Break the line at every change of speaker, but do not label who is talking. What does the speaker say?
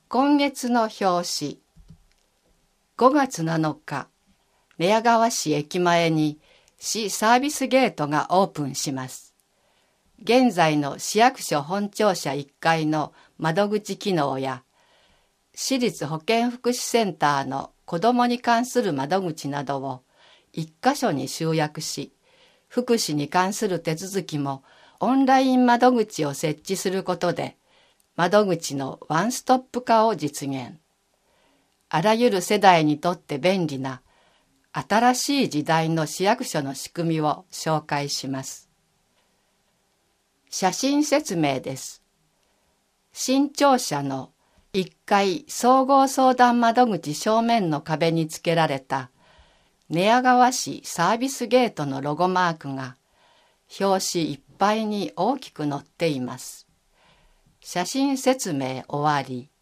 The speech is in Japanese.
今月の表紙。5月7日、寝屋川市駅前に市サービスゲートがオープンします。現在の市役所本庁舎1階の窓口機能や、市立保健福祉センターの子どもに関する窓口などを1カ所に集約し、福祉に関する手続きもオンライン窓口を設置することで、窓口のワンストップ化を実現。あらゆる世代にとって便利な新しい時代の市役所の仕組みを紹介します。写真説明です。新庁舎の1階総合相談窓口正面の壁につけられた寝屋川市サービスゲートのロゴマークが表紙いっぱいに大きく載っています。写真説明終わり。